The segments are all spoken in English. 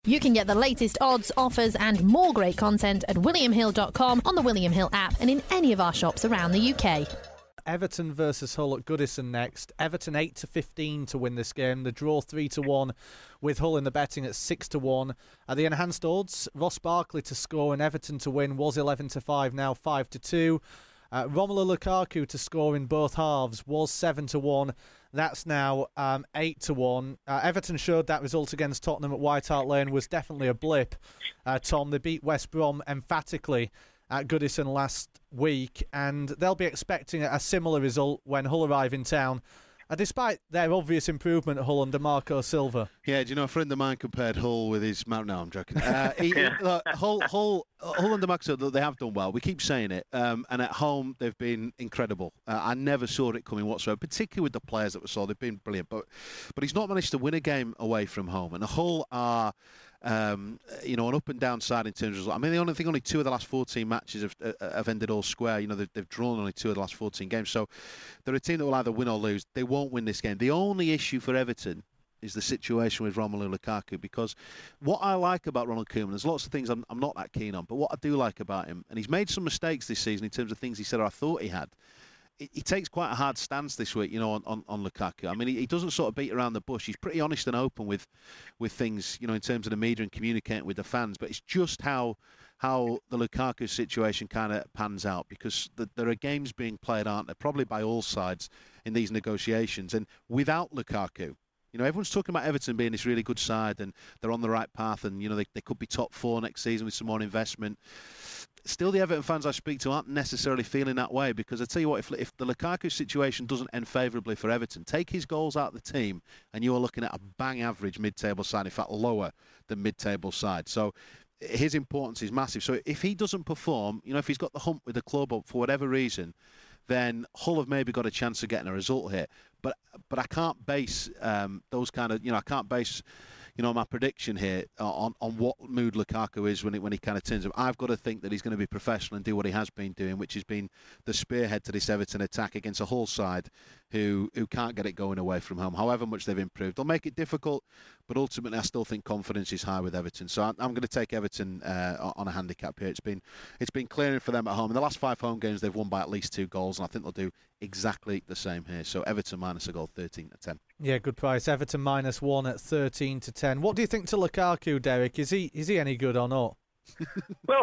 You can get the latest odds, offers and more great content at williamhill.com, on the William Hill app and in any of our shops around the UK. Everton versus Hull at Goodison next. Everton 8-15 to win this game. The draw 3-1 with Hull in the betting at 6-1. At the enhanced odds, Ross Barkley to score and Everton to win was 11-5, now 5-2. Romelu Lukaku to score in both halves was 7-1. That's now 8-1. Everton showed that result against Tottenham at White Hart Lane was definitely a blip. Tom, they beat West Brom emphatically at Goodison last week, and they'll be expecting a similar result when Hull arrive in town. Despite their obvious improvement at Hull under Marco Silva. Yeah, do you know, a friend of mine compared Hull with his... No, I'm joking. Hull under Marco Silva, they have done well. We keep saying it. And at home, they've been incredible. I never saw it coming whatsoever, particularly with the players that we saw. They've been brilliant. But he's not managed to win a game away from home. And Hull are... an up and down side in terms of... I mean, I think only 2 of the last 14 matches have ended all square. You know, they've drawn only 2 of the last 14 games. So they're a team that will either win or lose. They won't win this game. The only issue for Everton is the situation with Romelu Lukaku, because what I like about Ronald Koeman, there's lots of things I'm not that keen on, but what I do like about him, and he's made some mistakes this season in terms of things he said or I thought he had. He takes quite a hard stance this week, on Lukaku. I mean, he doesn't sort of beat around the bush. He's pretty honest and open with things, in terms of the media and communicating with the fans. But it's just how the Lukaku situation kind of pans out, because there are games being played, aren't there, probably by all sides in these negotiations. And without Lukaku, everyone's talking about Everton being this really good side and they're on the right path and, they could be top 4 next season with some more investment. Still, the Everton fans I speak to aren't necessarily feeling that way, because I tell you what, if the Lukaku situation doesn't end favourably for Everton, take his goals out of the team and you are looking at a bang average mid-table side, in fact lower than mid-table side. So his importance is massive. So if he doesn't perform, if he's got the hump with the club for whatever reason, then Hull have maybe got a chance of getting a result here. But I can't base those kind of, I can't base, my prediction here on what mood Lukaku is when he kind of turns up. I've got to think that he's going to be professional and do what he has been doing, which has been the spearhead to this Everton attack against a Hull side who can't get it going away from home, however much they've improved. They'll make it difficult, but ultimately I still think confidence is high with Everton. So I'm going to take Everton on a handicap here. It's been clearing for them at home. In the last 5 home games, they've won by at least 2 goals, and I think they'll do exactly the same here. So Everton minus a goal, 13-10. Yeah, good price. Everton -1 at 13-10. What do you think to Lukaku, Derek? Is he any good or not? Well,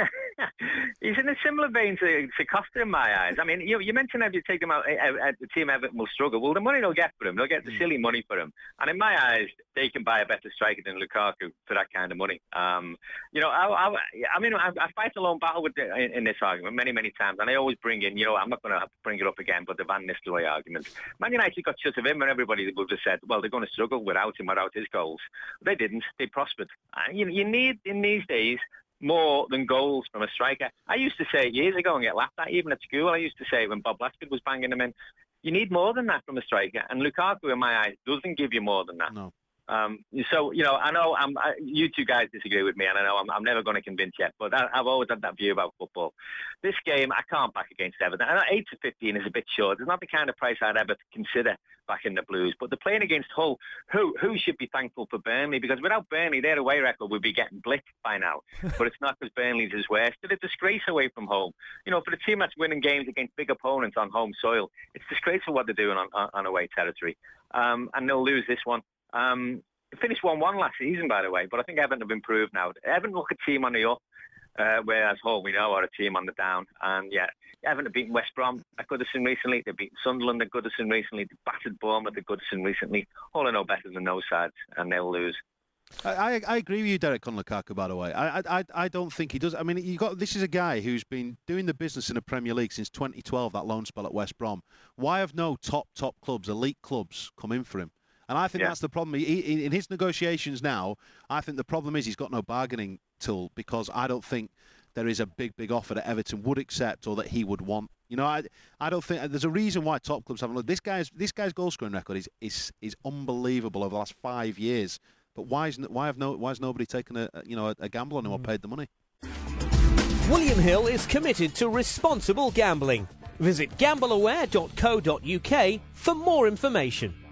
he's in a similar vein to Costa in my eyes. I mean, you mentioned if you take him out, the team Everton will struggle. Well, the money they'll get for him, they'll get the silly money for him. And in my eyes, they can buy a better striker than Lukaku for that kind of money. I fight a lone battle in this argument many times, and I always bring in, I'm not going to bring it up again, but the Van Nistelrooy argument. Man United got shut of him, and everybody would have said, well, they're going to struggle without him, without his goals. They didn't. They prospered. You need, in these days, more than goals from a striker. I used to say years ago and get laughed at even at school. I used to say when Bob Lasford was banging them in, you need more than that from a striker. And Lukaku, in my eyes, doesn't give you more than that. No. So, I know you two guys disagree with me, and I know I'm never going to convince you, but I've always had that view about football. This game, I can't back against Everton. 8-15 is a bit short. It's not the kind of price I'd ever consider backing the Blues, but they're playing against Hull, who should be thankful for Burnley, because without Burnley, their away record would be getting blitzed by now. But it's not because Burnley's is worse. They're a disgrace away from home. For the team that's winning games against big opponents on home soil, it's disgraceful what they're doing on away territory. And they'll lose this one. Finished 1-1 last season, by the way, but I think Everton have improved now. Everton look a team on the up, whereas Hull, we know, are a team on the down. And yeah, Everton have beaten West Brom at Goodison recently. They've beaten Sunderland at Goodison recently. They battered Bournemouth at Goodison recently. Hull are no better than those sides, and they'll lose. I agree with you, Derek, on Lukaku, by the way. I don't think he does. I mean, this is a guy who's been doing the business in the Premier League since 2012, that loan spell at West Brom. Why have no top clubs, elite clubs, come in for him? And I think that's the problem. In his negotiations now, I think the problem is he's got no bargaining tool, because I don't think there is a big offer that Everton would accept or that he would want. I don't think there's a reason why top clubs haven't looked. This guy's goal scoring record is unbelievable over the last 5 years. But why has nobody taken a gamble on him or paid the money? William Hill is committed to responsible gambling. Visit gambleaware.co.uk for more information.